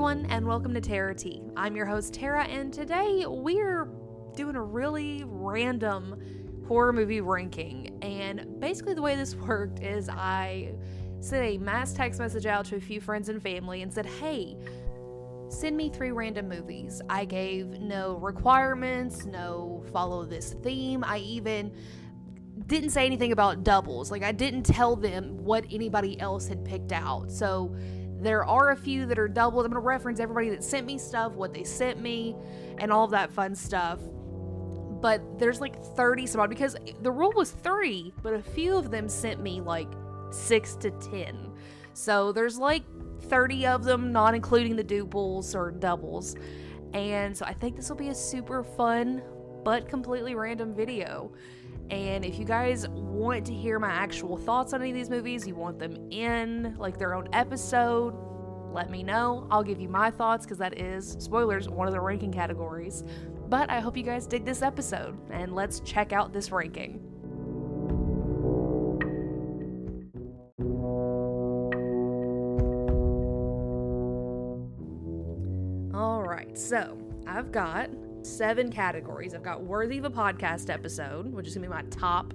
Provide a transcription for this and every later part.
everyone, and welcome to Tara T. I'm your host, Tara, and today we're doing a really random horror movie ranking. And basically the way this worked is I sent a mass text message out to a few friends and family and said, hey, send me 3 random movies. I gave no requirements, no follow this theme. I even didn't say anything about doubles. Like, I didn't tell them what anybody else had picked out. So there are a few that are doubles. I'm going to reference everybody that sent me stuff, what they sent me, and all of that fun stuff. But there's like 30 some odd, because the rule was 3, but a few of them sent me like 6 to 10. So there's like 30 of them, not including the duples or doubles. And so I think this will be a super fun but completely random video. And if you guys want to hear my actual thoughts on any of these movies, you want them in like their own episode, let me know. I'll give you my thoughts, because that is, spoilers, one of the ranking categories. But I hope you guys dig this episode, and let's check out this ranking. Alright, so I've got 7 categories. I've got worthy of a podcast episode, which is gonna be my top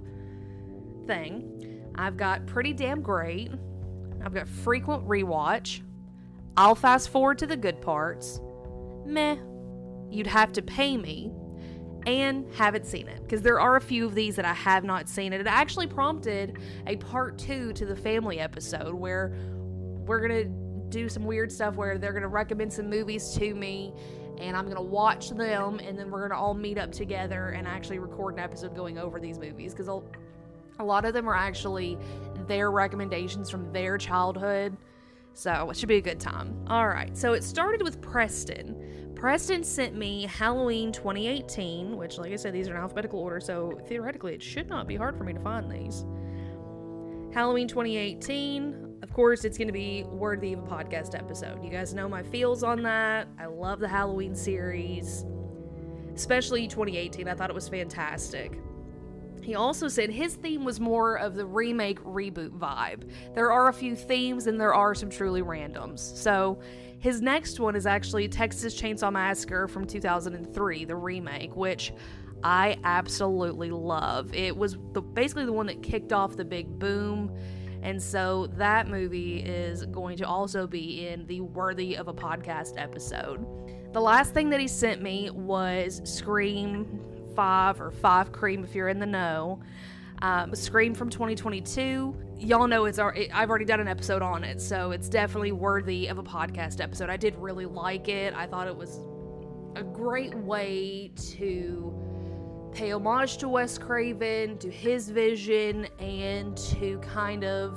thing. I've got pretty damn great. I've got frequent rewatch. I'll fast forward to the good parts. Meh. You'd have to pay me. And haven't seen it, because there are a few of these that I have not seen. And it actually prompted a part 2 to the family episode, where we're gonna do some weird stuff where they're gonna recommend some movies to me, and I'm gonna watch them, and then we're gonna all meet up together and actually record an episode going over these movies, because a lot of them are actually their recommendations from their childhood, so it should be a good time. Alright, so it started with Preston. Preston sent me Halloween 2018, which, like I said, these are in alphabetical order, so theoretically it should not be hard for me to find these. Halloween 2018, of course, it's going to be worthy of a podcast episode. You guys know my feels on that. I love the Halloween series, especially 2018. I thought it was fantastic. He also said his theme was more of the remake reboot vibe. There are a few themes, and there are some truly randoms. So his next one is actually Texas Chainsaw Massacre from 2003, the remake, which I absolutely love. It was basically the one that kicked off the big boom, and so that movie is going to also be in the worthy of a podcast episode. The last thing that he sent me was Scream 5, or 5 Cream if you're in the know. Scream from 2022. Y'all know I've already done an episode on it, so it's definitely worthy of a podcast episode. I did really like it. I thought it was a great way to pay homage to Wes Craven, to his vision, and to kind of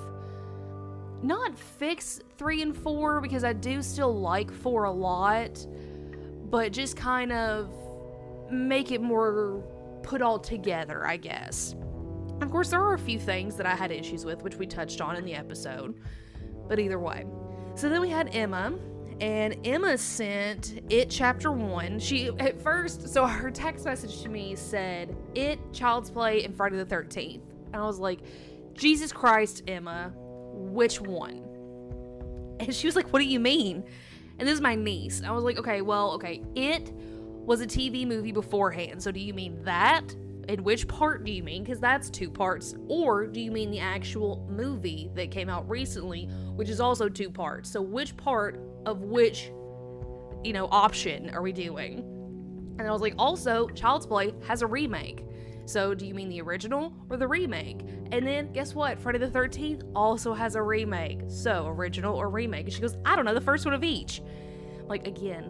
not fix 3 and 4, because I do still like 4 a lot, but just kind of make it more put all together, I guess. Of course, there are a few things that I had issues with, which we touched on in the episode, but either way. So then we had Emma, and Emma sent It Chapter 1. She, at first, so her text message to me said, It, Child's Play, and Friday the 13th. And I was like, Jesus Christ, Emma, which one? And she was like, what do you mean? And this is my niece. I was like, okay, It was a TV movie beforehand, so do you mean that? And which part do you mean? Because that's 2 parts. Or do you mean the actual movie that came out recently, which is also 2 parts? So which part of which, option are we doing? And I was like, also, Child's Play has a remake. So do you mean the original or the remake? And then guess what? Friday the 13th also has a remake. So original or remake? And she goes, I don't know, the first one of each. Like, again,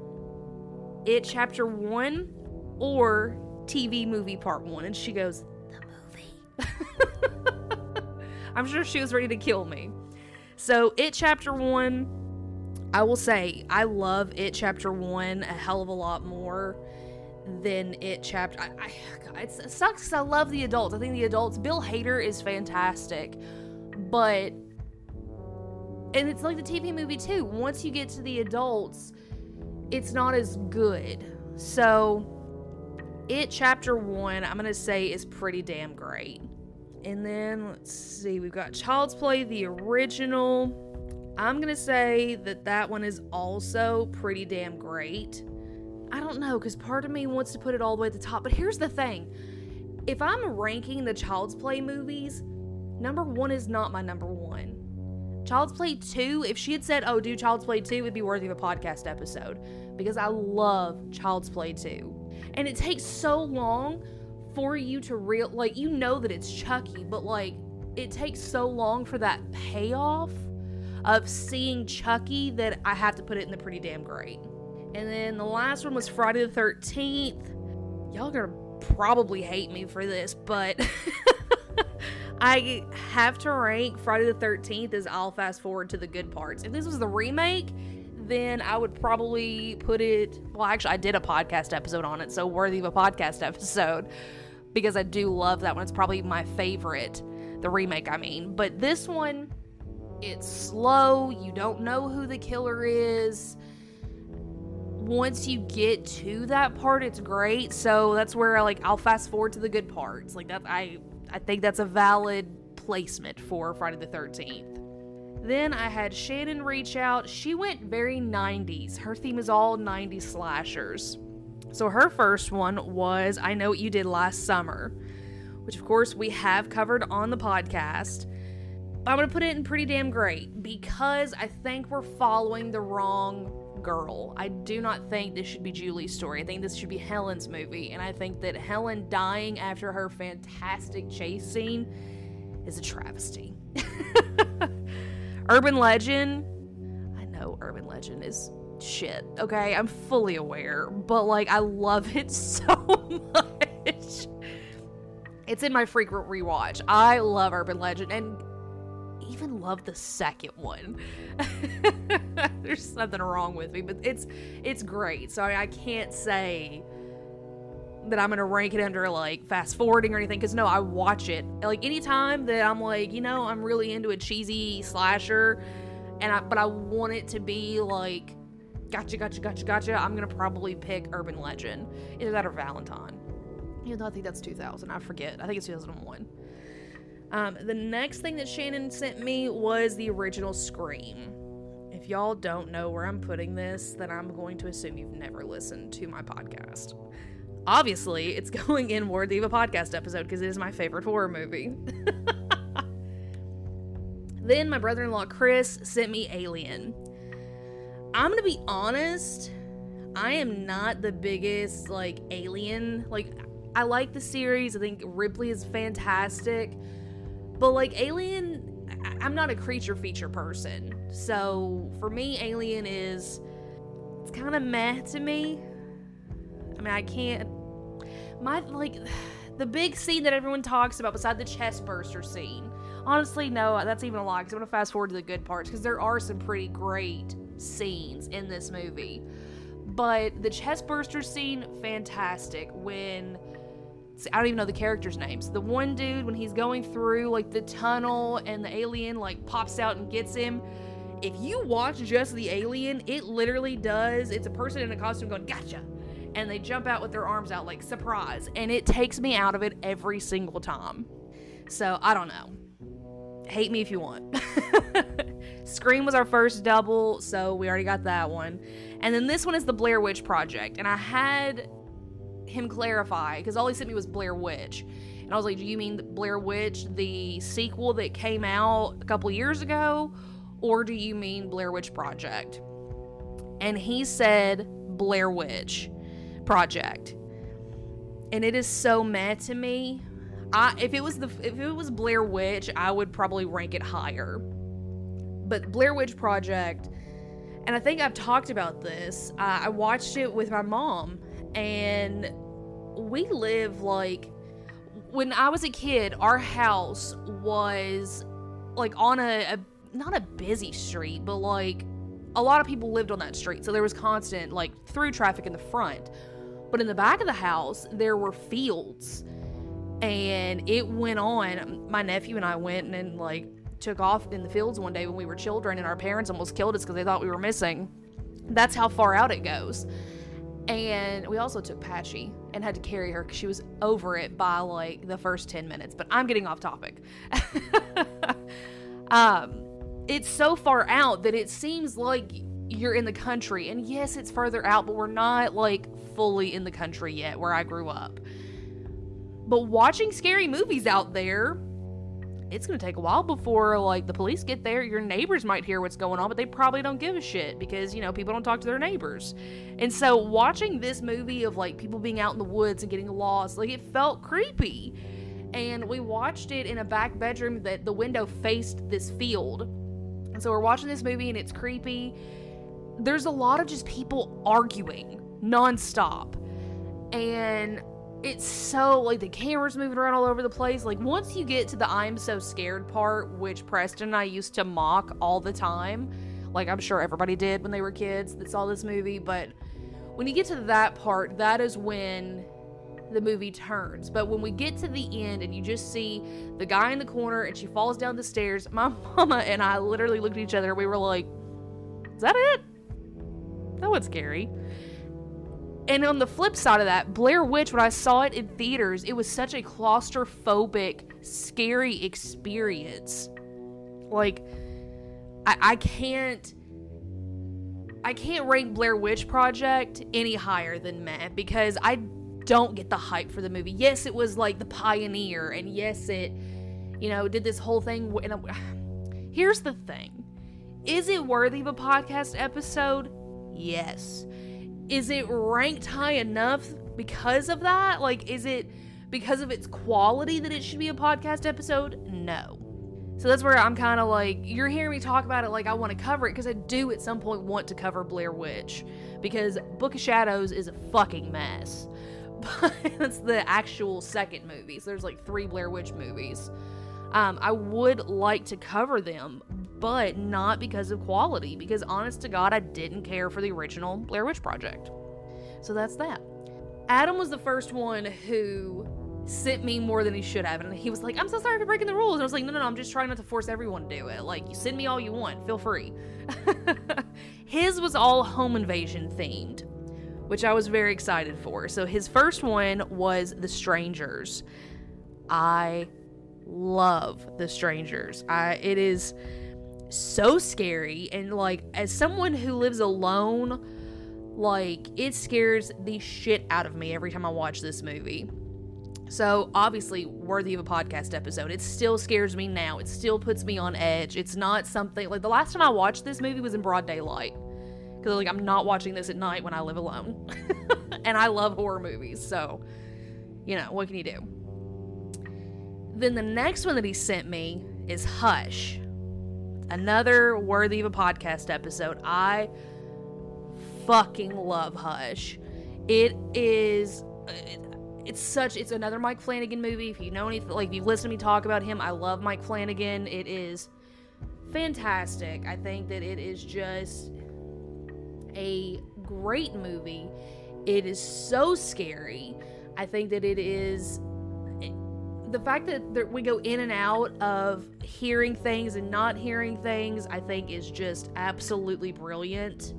It Chapter 1 or TV movie part 1. And she goes, the movie. I'm sure she was ready to kill me. So It Chapter 1, I will say, I love It Chapter 1 a hell of a lot more than It Chapter... it sucks because I love the adults. I think the adults... Bill Hader is fantastic. But... And it's like the TV movie too. Once you get to the adults, it's not as good. So... It Chapter 1, I'm going to say, is pretty damn great. And then, let's see, we've got Child's Play, the original. I'm gonna say that one is also pretty damn great. I don't know, because part of me wants to put it all the way at the top, but here's the thing. If I'm ranking the Child's Play movies, number 1 is not my number 1. Child's Play 2, if she had said, oh, do Child's Play 2, it'd be worthy of a podcast episode, because I love Child's Play 2. And it takes so long for you to like, you know that it's Chucky, but like, it takes so long for that payoff of seeing Chucky that I have to put it in the pretty damn great. And then the last one was Friday the 13th. Y'all are gonna probably hate me for this, but I have to rank Friday the 13th as I'll fast forward to the good parts. If this was the remake, then I would probably put it, well, actually I did a podcast episode on it, so worthy of a podcast episode, because I do love that one. It's probably my favorite, the remake I mean. But this one, it's slow, you don't know who the killer is. Once you get to that part, it's great. So that's where like I'll fast forward to the good parts. Like that, I think that's a valid placement for Friday the 13th. Then I had Shannon reach out. She went very 90s. Her theme is all 90s slashers. So her first one was I Know What You Did Last Summer, which of course we have covered on the podcast. But I'm going to put it in pretty damn great because I think we're following the wrong girl. I do not think this should be Julie's story. I think this should be Helen's movie, and I think that Helen dying after her fantastic chase scene is a travesty. Urban Legend, I know Urban Legend is shit, okay? I'm fully aware, but like I love it so much. It's in my frequent rewatch. I love Urban Legend, and even love the second one. There's nothing wrong with me, but it's great. So I can't say that I'm gonna rank it under like fast forwarding or anything, because no, I watch it like anytime that I'm like, you know, I'm really into a cheesy slasher, but I want it to be like gotcha, I'm gonna probably pick Urban Legend, either that or Valentine, even though I think that's 2000. I forget, I think it's 2001. The next thing that Shannon sent me was the original Scream. If y'all don't know where I'm putting this, then I'm going to assume you've never listened to my podcast. Obviously, it's going in worthy of a podcast episode because it is my favorite horror movie. Then my brother-in-law Chris sent me Alien. I'm gonna be honest, I am not the biggest like Alien, like I like the series, I think Ripley is fantastic. But like Alien, I'm not a creature feature person. So for me, Alien it's kind of meh to me. I mean, I can't, the big scene that everyone talks about beside the chest burster scene. Honestly, no, that's even a lie, because I'm going to fast forward to the good parts, because there are some pretty great scenes in this movie. But the chest burster scene, fantastic. I don't even know the characters' names. The one dude, when he's going through like the tunnel and the alien like pops out and gets him. If you watch just the Alien, it literally does. It's a person in a costume going, gotcha. And they jump out with their arms out like surprise. And it takes me out of it every single time. So I don't know. Hate me if you want. Scream was our first double, so we already got that one. And then this one is the Blair Witch Project. And I had him clarify, because all he sent me was Blair Witch, and I was like, do you mean Blair Witch the sequel that came out a couple years ago, or do you mean Blair Witch Project? And he said Blair Witch Project, and it is so meh to me. If it was Blair Witch, I would probably rank it higher, but Blair Witch Project, and I think I've talked about this, I watched it with my mom. And we live like, when I was a kid, our house was like on not a busy street, but like a lot of people lived on that street. So there was constant like through traffic in the front. But in the back of the house, there were fields. And it went on. My nephew and I went and like took off in the fields one day when we were children, and our parents almost killed us because they thought we were missing. That's how far out it goes. And we also took Patchy and had to carry her because she was over it by like the first 10 minutes. But I'm getting off topic. it's so far out that it seems like you're in the country. And yes, it's further out, but we're not like fully in the country yet where I grew up. But watching scary movies out there, it's going to take a while before, like, the police get there. Your neighbors might hear what's going on, but they probably don't give a shit because, you know, people don't talk to their neighbors. And so watching this movie of, like, people being out in the woods and getting lost, like, it felt creepy. And we watched it in a back bedroom that the window faced this field. And so we're watching this movie and it's creepy. There's a lot of just people arguing nonstop. And it's so, like, the camera's moving around all over the place. Like, once you get to the I'm so scared part, which Preston and I used to mock all the time, like, I'm sure everybody did when they were kids that saw this movie, but when you get to that part, that is when the movie turns. But when we get to the end and you just see the guy in the corner and she falls down the stairs, my mama and I literally looked at each other. We were like, is that it? That was scary. And on the flip side of that, Blair Witch, when I saw it in theaters, it was such a claustrophobic, scary experience. Like, I can't rank Blair Witch Project any higher than meh, because I don't get the hype for the movie. Yes, it was like the pioneer, and yes, it, you know, did this whole thing. And here's the thing. Is it worthy of a podcast episode? Yes. Is it ranked high enough because of that? Like, is it because of its quality that it should be a podcast episode? No. So that's where I'm kind of like, you're hearing me talk about it like I want to cover it, because I do at some point want to cover Blair Witch, because Book of Shadows is a fucking mess. But it's the actual second movie. So there's like 3 Blair Witch movies. I would like to cover them, but not because of quality, because honest to God, I didn't care for the original Blair Witch Project. So that's that. Adam was the first one who sent me more than he should have, and he was like, I'm so sorry for breaking the rules. And I was like, no, I'm just trying not to force everyone to do it. Like, you send me all you want, feel free. His was all home invasion themed, which I was very excited for. So his first one was The Strangers. I love The Strangers. It is so scary, and like, as someone who lives alone, like, it scares the shit out of me every time I watch this movie. So obviously worthy of a podcast episode. It still scares me now. It still puts me on edge. It's not something like, the last time I watched this movie was in broad daylight, because like, I'm not watching this at night when I live alone. And I love horror movies, so you know, what can you do? Then the next one that he sent me is Hush. Another worthy of a podcast episode. I fucking love Hush. It's another Mike Flanagan movie. If you know anything, like, if you've listened to me talk about him, I love Mike Flanagan. It is fantastic. I think that it is just a great movie. It is so scary. I think that it is, the fact that we go in and out of hearing things and not hearing things, I think is just absolutely brilliant.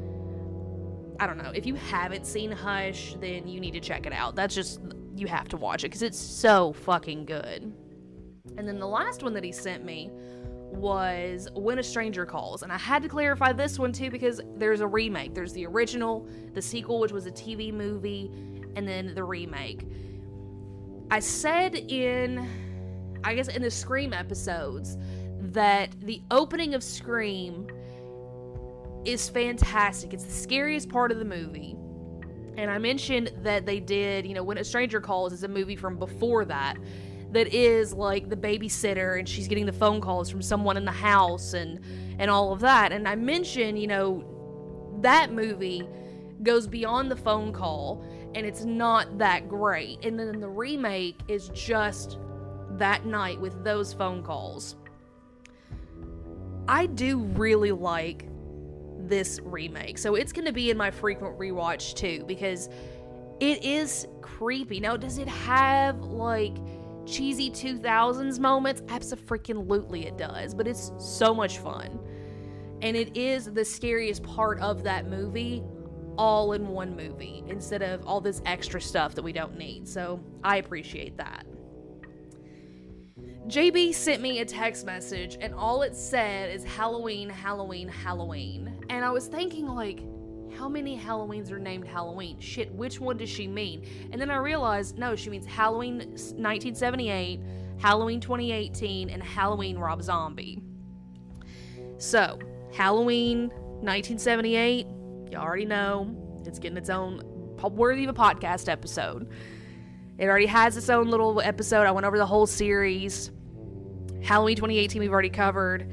I don't know. If you haven't seen Hush, then you need to check it out. That's just, you have to watch it because it's so fucking good. And then the last one that he sent me was When a Stranger Calls. And I had to clarify this one too, because there's a remake. There's the original, the sequel, which was a TV movie, and then the remake. I said in the Scream episodes that the opening of Scream is fantastic. It's the scariest part of the movie. And I mentioned that they did, When a Stranger Calls is a movie from before that is like the babysitter, and she's getting the phone calls from someone in the house and all of that. And I mentioned, that movie goes beyond the phone call, and it's not that great. And then the remake is just that night with those phone calls. I do really like this remake, so it's going to be in my frequent rewatch too, because it is creepy. Now, does it have like cheesy 2000s moments? Abso-freaking-lutely it does, but it's so much fun. And it is the scariest part of that movie all in one movie, instead of all this extra stuff that we don't need. So I appreciate that. JB sent me a text message, and all it said is Halloween, Halloween, Halloween. And I was thinking, like, how many Halloweens are named Halloween? Shit, which one does she mean? And then I realized, no, she means Halloween 1978, Halloween 2018, and Halloween Rob Zombie. So, Halloween 1978, you already know, it's getting its own worthy of a podcast episode. It already has its own little episode. I went over the whole series. Halloween 2018 we've already covered.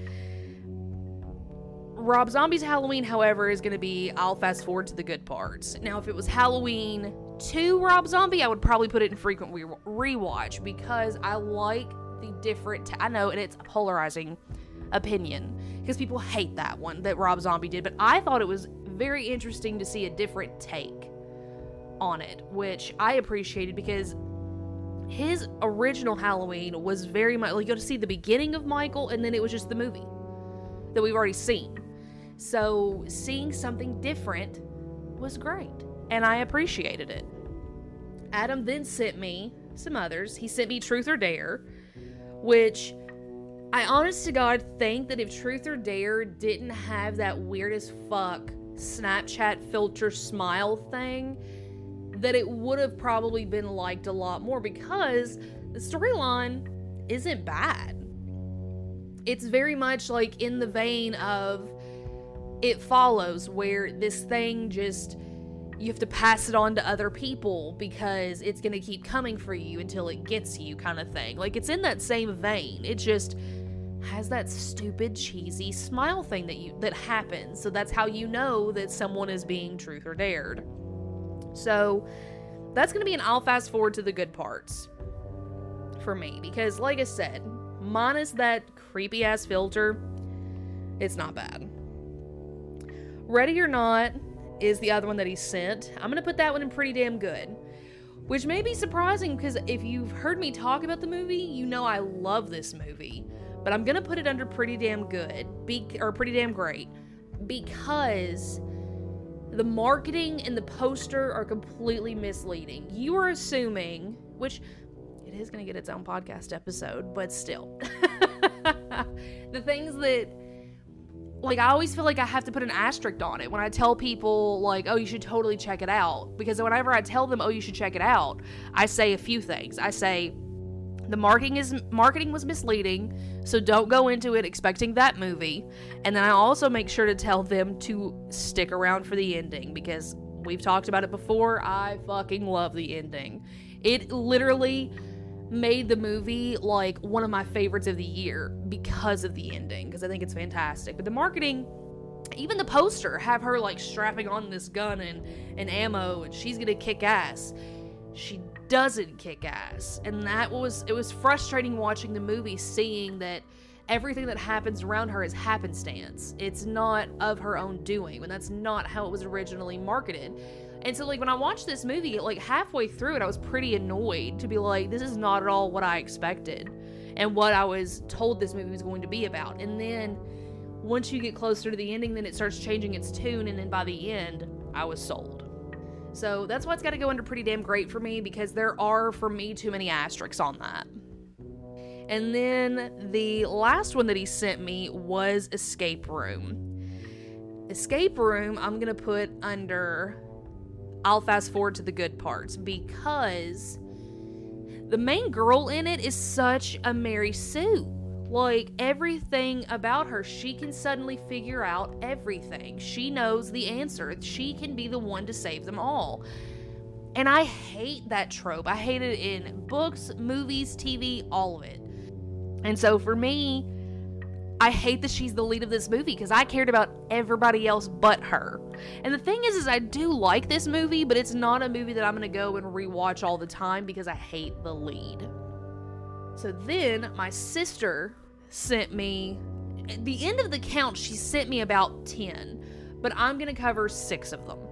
Rob Zombie's Halloween, however, is going to be, I'll fast forward to the good parts. Now, if it was Halloween 2 Rob Zombie, I would probably put it in frequent rewatch because I like the different, I know, and it's a polarizing opinion because people hate that one that Rob Zombie did, but I thought it was very interesting to see a different take on it, which I appreciated because his original Halloween was very much, like, you got to see the beginning of Michael, and then it was just the movie that we've already seen. So seeing something different was great, and I appreciated it. Adam then sent me some others. He sent me Truth or Dare, which I honest to God think that if Truth or Dare didn't have that weird as fuck Snapchat filter smile thing, that it would have probably been liked a lot more because the storyline isn't bad. It's very much like in the vein of It Follows, where this thing just, you have to pass it on to other people because it's going to keep coming for you until it gets you kind of thing. Like, it's in that same vein. It just has that stupid, cheesy smile thing that happens. So that's how you know that someone is being truth or dared. So that's going to be an I'll fast forward to the good parts for me. Because like I said, minus that creepy ass filter, it's not bad. Ready or Not is the other one that he sent. I'm going to put that one in pretty damn good. Which may be surprising because if you've heard me talk about the movie, you know I love this movie. But I'm going to put it under pretty damn good. Or pretty damn great. Because the marketing and the poster are completely misleading. You are assuming, which it is going to get its own podcast episode, but still. The things that, like, I always feel like I have to put an asterisk on it when I tell people, like, oh, you should totally check it out. Because whenever I tell them, oh, you should check it out, I say a few things. I say, the marketing was misleading, so don't go into it expecting that movie. And then I also make sure to tell them to stick around for the ending, because we've talked about it before. I fucking love the ending. It literally made the movie like one of my favorites of the year because of the ending, because I think it's fantastic. But the marketing, even the poster, have her like strapping on this gun and ammo, and she's gonna kick ass. She doesn't kick ass, and it was frustrating watching the movie, seeing that everything that happens around her is happenstance. It's not of her own doing, and that's not how it was originally marketed. And so, like, when I watched this movie, like, halfway through it, I was pretty annoyed to be like, this is not at all what I expected and what I was told this movie was going to be about. And then once you get closer to the ending, then it starts changing its tune, and then by the end, I was sold. So that's why it's got to go under pretty damn great for me, because there are, for me, too many asterisks on that. And then the last one that he sent me was Escape Room. Escape Room, I'm going to put under I'll fast forward to the good parts, because the main girl in it is such a Mary Sue. Like, everything about her, she can suddenly figure out everything. She knows the answer. She can be the one to save them all. And I hate that trope. I hate it in books, movies, TV, all of it. And so for me, I hate that she's the lead of this movie, because I cared about everybody else but her. And the thing is I do like this movie, but it's not a movie that I'm going to go and rewatch all the time because I hate the lead. So then my sister sent me, at the end of the count, she sent me about 10, but I'm going to cover 6 of them.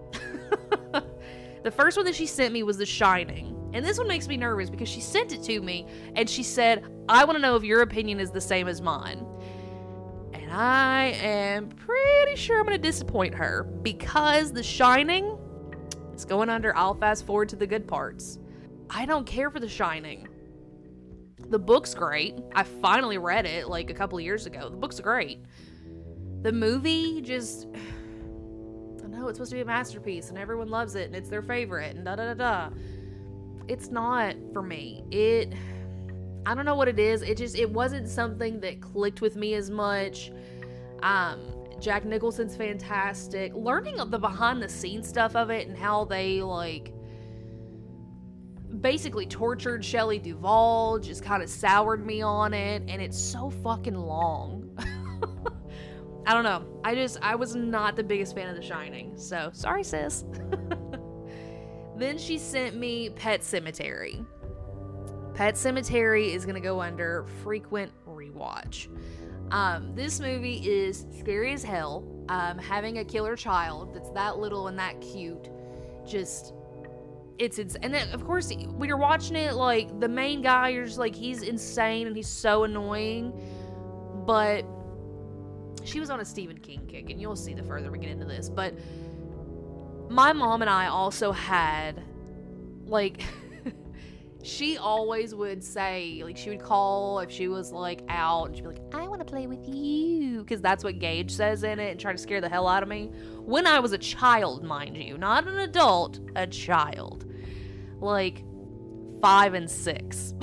The first one that she sent me was The Shining. And this one makes me nervous because she sent it to me and she said, I want to know if your opinion is the same as mine. And I am pretty sure I'm going to disappoint her, because The Shining is going under I'll fast forward to the good parts. I don't care for The Shining. The book's great. I finally read it like a couple of years ago. The book's great. The movie just, I know it's supposed to be a masterpiece and everyone loves it and it's their favorite and da-da-da-da. It's not for me. I don't know what it is. It wasn't something that clicked with me as much. Jack Nicholson's fantastic. Learning the behind the scenes stuff of it and how they like basically tortured Shelley Duvall just kind of soured me on it, and it's so fucking long. I don't know. I was not the biggest fan of The Shining, so sorry, sis. Then she sent me Pet Sematary. Pet Sematary is gonna go under frequent rewatch. This movie is scary as hell. Having a killer child that's that little and that cute, just, and then, of course, when you're watching it, like, the main guy, you're just like, he's insane and he's so annoying, but she was on a Stephen King kick, and you'll see the further we get into this, but my mom and I also had, like, she always would say, like, she would call if she was, like, out, and she'd be like, I want to play with you, because that's what Gage says in it, and try to scare the hell out of me. When I was a child, mind you, not an adult, a child. Like, 5 and 6.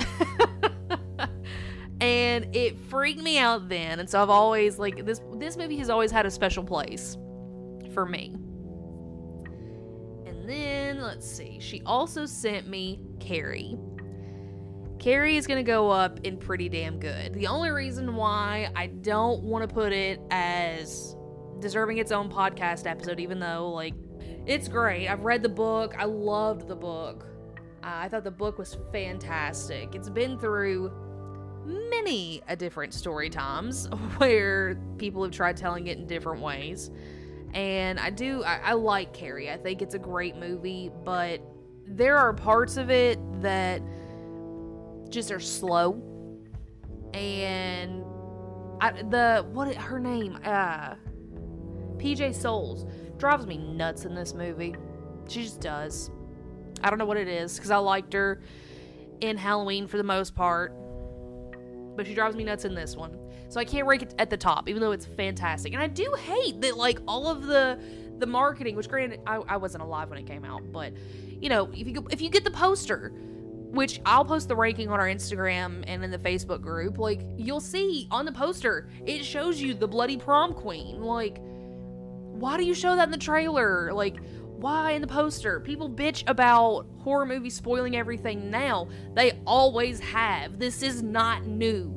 And it freaked me out then, and so I've always, like, this movie has always had a special place for me. And then, let's see, she also sent me Carrie. Carrie is going to go up in Pretty Damn Good. The only reason why I don't want to put it as deserving its own podcast episode, even though, like, it's great. I've read the book. I loved the book. I thought the book was fantastic. It's been through many a different story times where people have tried telling it in different ways. And I like Carrie. I think it's a great movie, but there are parts of it that just are slow. And her name? PJ Souls drives me nuts in this movie. She just does. I don't know what it is, because I liked her in Halloween for the most part, but she drives me nuts in this one. So I can't rank it at the top, even though it's fantastic. And I do hate that, like, all of the marketing, which granted, I wasn't alive when it came out, but, you know, if you get the poster, which I'll post the ranking on our Instagram and in the Facebook group, like, you'll see on the poster, it shows you the bloody prom queen. Like, why do you show that in the trailer? Like, why in the poster? People bitch about horror movies spoiling everything now. They always have. This is not new.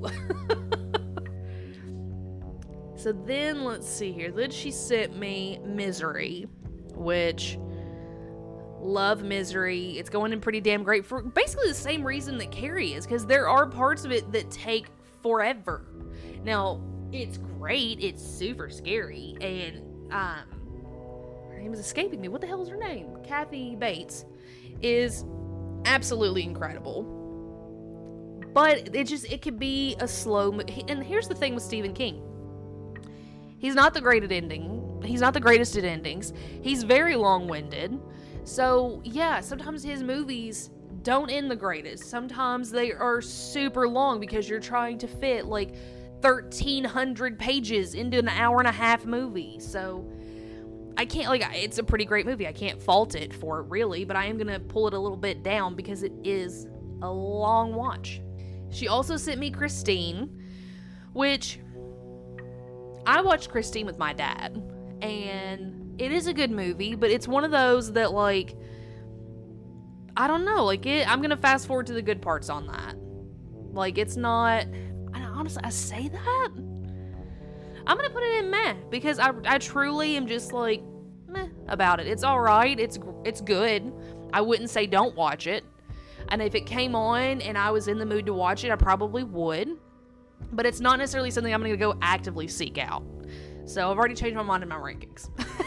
So then, let's see here. Then she sent me Misery, which, love Misery. It's going in Pretty Damn Great for basically the same reason that Carrie is, because there are parts of it that take forever. Now, it's great. It's super scary, and her name is escaping me. What the hell is her name? Kathy Bates is absolutely incredible. But it could be a slow. And here's the thing with Stephen King. He's not the great at ending. He's not the greatest at endings. He's very long-winded. So, yeah, sometimes his movies don't end the greatest. Sometimes they are super long because you're trying to fit, like, 1,300 pages into an hour-and-a-half movie. So, I can't, like, it's a pretty great movie. I can't fault it for it, really, but I am going to pull it a little bit down because it is a long watch. She also sent me Christine, which I watched Christine with my dad, and it is a good movie, but it's one of those that, like, I don't know, like, I'm going to fast forward to the good parts on that. Like, it's not, honestly, I say that? I'm going to put it in meh, because I truly am just, like, meh about it. It's alright, it's good. I wouldn't say don't watch it. And if it came on and I was in the mood to watch it, I probably would. But it's not necessarily something I'm going to go actively seek out. So I've already changed my mind in my rankings.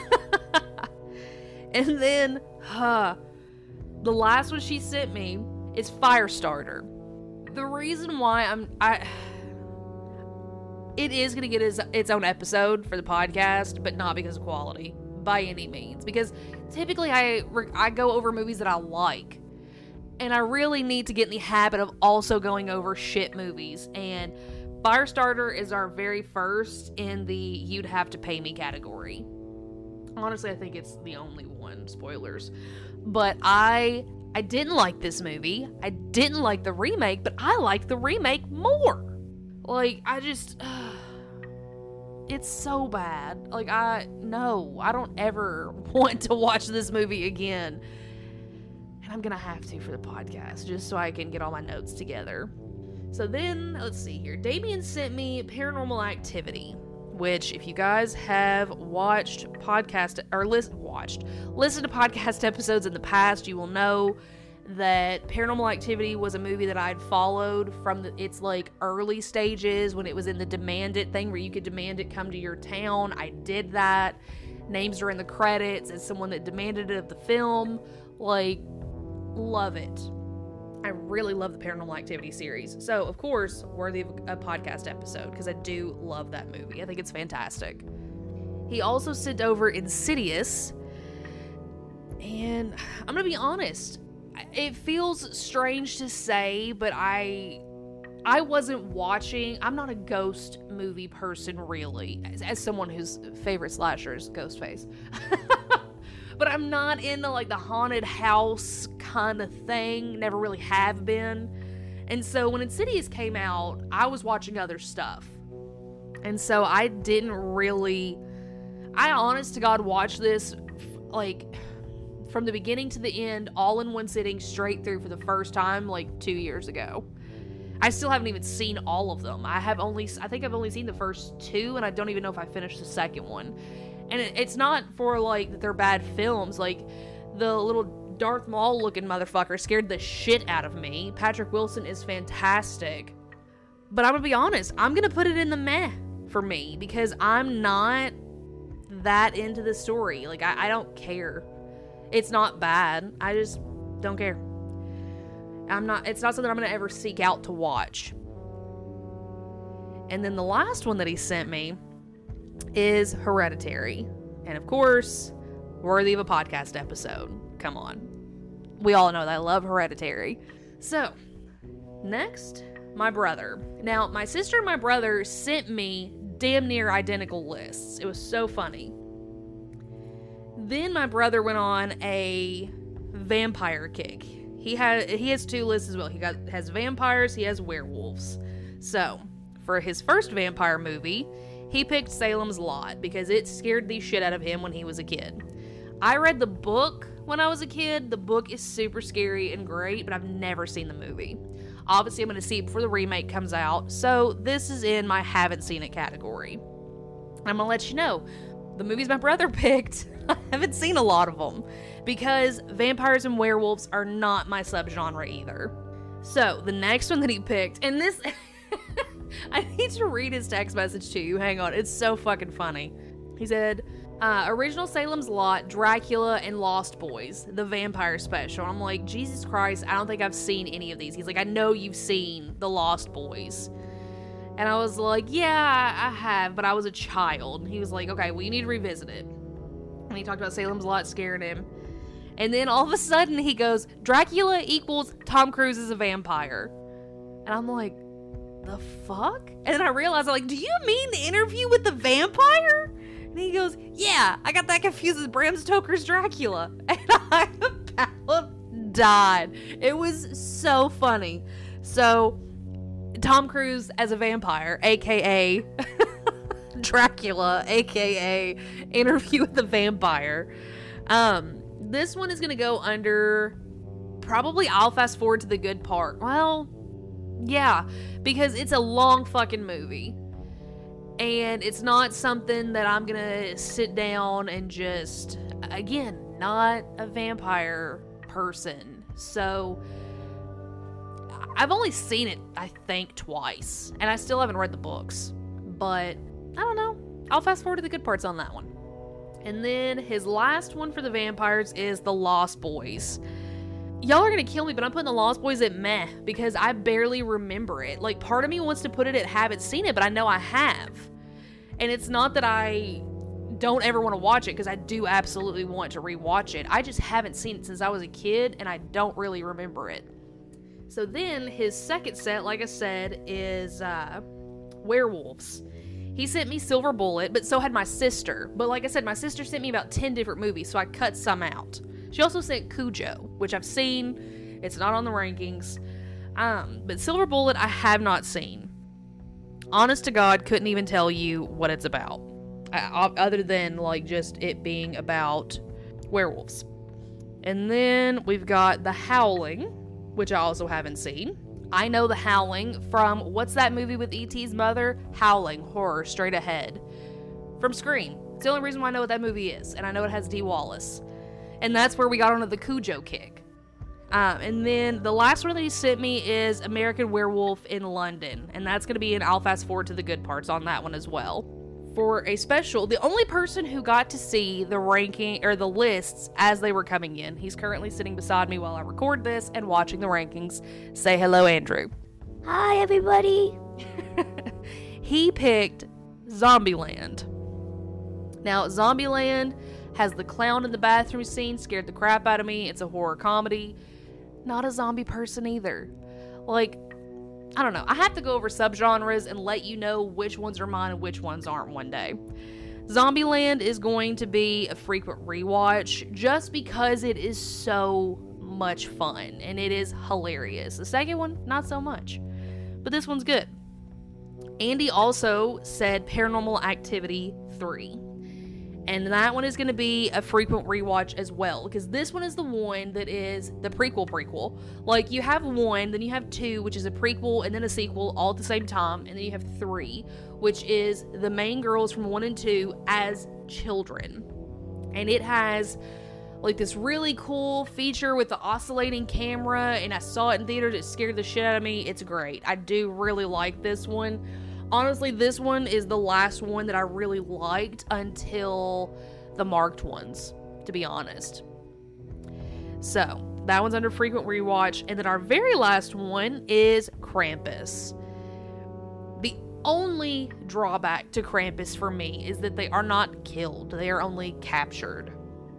And then, the last one she sent me is Firestarter. The reason why it is going to get its own episode for the podcast, but not because of quality, by any means. Because typically I go over movies that I like. And I really need to get in the habit of also going over shit movies. And Firestarter is our very first in the You'd Have to Pay Me category. Honestly, I think it's the only one. Spoilers. But I didn't like this movie. I didn't like the remake, but I like the remake more. Like, it's so bad. Like, I don't ever want to watch this movie again. And I'm gonna have to for the podcast, just so I can get all my notes together. So then, let's see here. Damien sent me Paranormal Activity, which, if you guys have listened to podcast episodes in the past, you will know that Paranormal Activity was a movie that I'd followed from its like early stages when it was in the Demand It thing where you could demand it come to your town. I did that. Names are in the credits as someone that demanded it of the film. Like, love it. I really love the Paranormal Activity series. So, of course, worthy of a podcast episode because I do love that movie. I think it's fantastic. He also sent over Insidious. And I'm going to be honest. It feels strange to say, but I wasn't watching. I'm not a ghost movie person, really, as someone whose favorite slasher is Ghostface. But I'm not into like the haunted house kind of thing. Never really have been. And so when Insidious came out, I was watching other stuff. And so I honest to God watched this like from the beginning to the end, all in one sitting, straight through for the first time like 2 years ago. I still haven't even seen all of them. I think I've only seen the first two, and I don't even know if I finished the second one. And it's not for like that they're bad films. Like the little Darth Maul looking motherfucker scared the shit out of me. Patrick Wilson is fantastic. But I'm gonna be honest, I'm gonna put it in the meh for me because I'm not that into the story. Like I don't care. It's not bad. I just don't care. It's not something I'm gonna ever seek out to watch. And then the last one that he sent me is Hereditary. And of course, worthy of a podcast episode. Come on. We all know that I love Hereditary. So, next, my brother. Now, my sister and my brother sent me damn near identical lists. It was so funny. Then my brother went on a vampire kick. He has two lists as well. He has vampires, he has werewolves. So, for his first vampire movie, he picked Salem's Lot because it scared the shit out of him when he was a kid. I read the book when I was a kid. The book is super scary and great, but I've never seen the movie. Obviously, I'm going to see it before the remake comes out, so this is in my haven't seen it category. I'm going to let you know, the movies my brother picked, I haven't seen a lot of them because vampires and werewolves are not my subgenre either. So, the next one that he picked, and this... I need to read his text message to you. Hang on. It's so fucking funny. He said, original Salem's Lot, Dracula, and Lost Boys, the vampire special. I'm like, Jesus Christ, I don't think I've seen any of these. He's like, I know you've seen the Lost Boys. And I was like, yeah, I have, but I was a child. And he was like, okay, well, you need to revisit it. And he talked about Salem's Lot scaring him. And then all of a sudden he goes, Dracula equals Tom Cruise is a vampire. And I'm like, the fuck? And then I realized, I'm like, do you mean the Interview with the Vampire? And he goes, yeah, I got that confused with Bram Stoker's Dracula. And I about died. It was so funny. So, Tom Cruise as a vampire, aka Dracula, aka Interview with the Vampire. This one is going to go under, probably I'll fast forward to the good part. Well, yeah, because it's a long fucking movie. And it's not something that I'm gonna sit down and just, again, not a vampire person. So, I've only seen it, I think, twice. And I still haven't read the books. But, I don't know. I'll fast forward to the good parts on that one. And then his last one for the vampires is The Lost Boys. Y'all are gonna kill me, but I'm putting The Lost Boys at meh because I barely remember it. Like, part of me wants to put it at haven't seen it, but I know I have. And it's not that I don't ever want to watch it because I do absolutely want to rewatch it. I just haven't seen it since I was a kid and I don't really remember it. So then his second set, like I said, is werewolves. He sent me Silver Bullet, but so had my sister. But like I said, my sister sent me about 10 different movies, so I cut some out. She also sent Cujo, which I've seen. It's not on the rankings. But Silver Bullet I have not seen. Honest to God, couldn't even tell you what it's about. Other than like just it being about werewolves. And then we've got The Howling, which I also haven't seen. I know The Howling from, what's that movie with E.T.'s mother? Howling, horror, straight ahead. From Scream. It's the only reason why I know what that movie is. And I know it has Dee Wallace. And that's where we got onto the Cujo kick. And then the last one that he sent me is American Werewolf in London. And that's going to be an I'll fast forward to the good parts on that one as well. For a special, the only person who got to see the ranking or the lists as they were coming in. He's currently sitting beside me while I record this and watching the rankings. Say hello, Andrew. Hi, everybody. He picked Zombieland. Now, Zombieland has the clown in the bathroom scene, scared the crap out of me. It's a horror comedy. Not a zombie person either. Like, I don't know. I have to go over subgenres and let you know which ones are mine and which ones aren't one day. Zombieland is going to be a frequent rewatch just because it is so much fun and it is hilarious. The second one, not so much. But this one's good. Andy also said Paranormal Activity 3. And that one is going to be a frequent rewatch as well, because this one is the one that is the prequel. Like, you have 1, then you have 2, which is a prequel, and then a sequel all at the same time, and then you have 3, which is the main girls from 1 and 2 as children. And it has, like, this really cool feature with the oscillating camera, and I saw it in theaters. It scared the shit out of me. It's great. I do really like this one. Honestly, this one is the last one that I really liked until the marked ones, to be honest. So, that one's under frequent rewatch. And then our very last one is Krampus. The only drawback to Krampus for me is that they are not killed. They are only captured.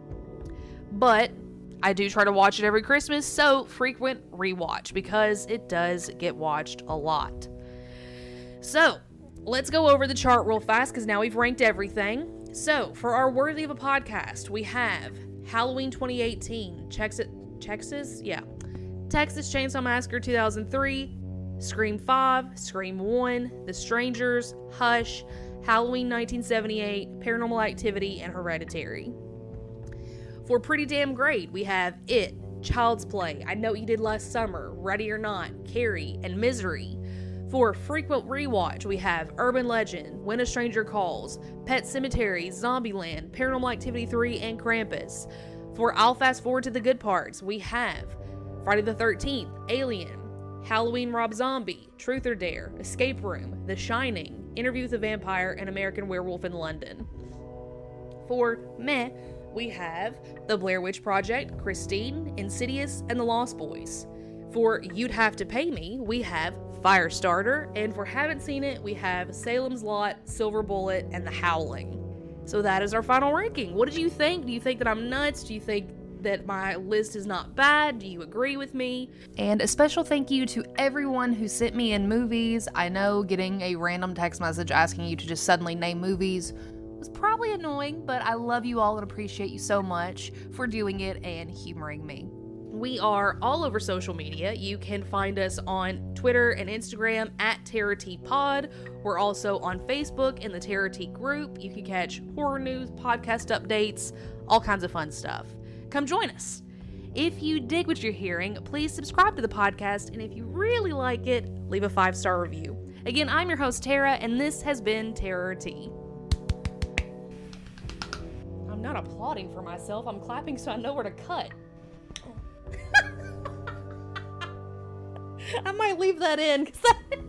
But I do try to watch it every Christmas, so frequent rewatch, because it does get watched a lot. So, let's go over the chart real fast because now we've ranked everything. So, for our Worthy of a Podcast, we have Halloween 2018, Texas Chainsaw Massacre 2003, Scream 5, Scream 1, The Strangers, Hush, Halloween 1978, Paranormal Activity, and Hereditary. For Pretty Damn Great, we have It, Child's Play, I Know What You Did Last Summer, Ready or Not, Carrie, and Misery. For frequent rewatch, we have Urban Legend, When a Stranger Calls, Pet Sematary, Zombieland, Paranormal Activity 3, and Krampus. For I'll fast forward to the good parts, we have Friday the 13th, Alien, Halloween Rob Zombie, Truth or Dare, Escape Room, The Shining, Interview with a Vampire, and American Werewolf in London. For meh, we have The Blair Witch Project, Christine, Insidious, and The Lost Boys. For You'd Have to Pay Me, we have Firestarter, and for haven't seen it, we have Salem's Lot, Silver Bullet, and The Howling. So that is our final ranking. What did you think? Do you think that I'm nuts? Do you think that my list is not bad? Do you agree with me? And a special thank you to everyone who sent me in movies. I know getting a random text message asking you to just suddenly name movies was probably annoying, but I love you all and appreciate you so much for doing it and humoring me. We are all over social media. You can find us on Twitter and Instagram at TerrorTPod. We're also on Facebook in the Terror T group. You can catch horror news, podcast updates, all kinds of fun stuff. Come join us. If you dig what you're hearing, please subscribe to the podcast, and if you really like it, leave a 5-star review. Again, I'm your host, Tara, and this has been Terror T. I'm not applauding for myself. I'm clapping so I know where to cut. I might leave that in because